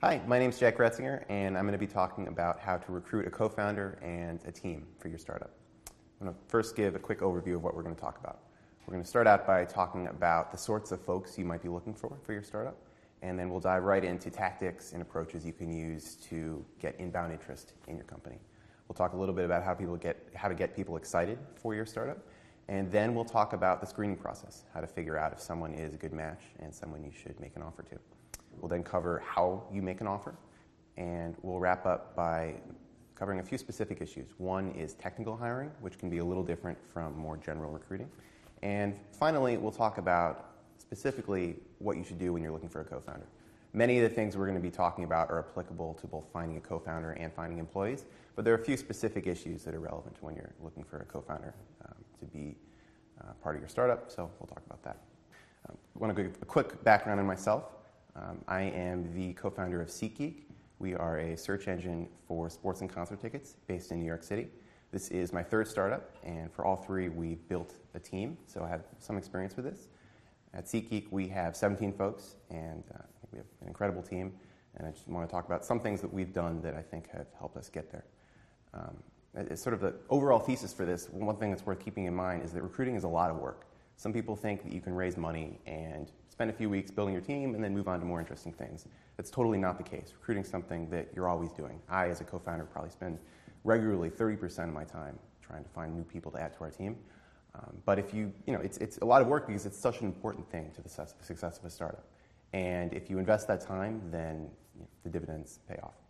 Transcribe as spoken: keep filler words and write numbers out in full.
Hi, my name is Jack Retzinger, and I'm going to be talking about how to recruit a co-founder and a team for your startup. I'm going to first give a quick overview of what we're going to talk about. We're going to start out by talking about the sorts of folks you might be looking for for your startup, and then we'll dive right into tactics and approaches you can use to get inbound interest in your company. We'll talk a little bit about how people get how to get people excited for your startup, and then we'll talk about the screening process, how to figure out if someone is a good match and someone you should make an offer to. We'll then cover how you make an offer, and we'll wrap up by covering a few specific issues. One is technical hiring, which can be a little different from more general recruiting. And finally, we'll talk about specifically what you should do when you're looking for a co-founder. Many of the things we're going to be talking about are applicable to both finding a co-founder and finding employees, but there are a few specific issues that are relevant when you're looking for a co-founder um, to be uh, part of your startup, so we'll talk about that. Um, I want to give a quick background on myself. Um, I am the co-founder of SeatGeek. We are a search engine for sports and concert tickets based in New York City. This is my third startup, and for all three, we built a team, so I have some experience with this. At SeatGeek, we have seventeen folks, and uh, we have an incredible team, and I just want to talk about some things that we've done that I think have helped us get there. Um, it's sort of the overall thesis for this. One thing that's worth keeping in mind is that recruiting is a lot of work. Some people think that you can raise money and spend a few weeks building your team and then move on to more interesting things. That's totally not the case. Recruiting is something that you're always doing. I, as a co-founder, probably spend regularly thirty percent of my time trying to find new people to add to our team. Um, but if you, you know, it's, it's a lot of work because it's such an important thing to the success, success of a startup. And if you invest that time, then you know, the dividends pay off.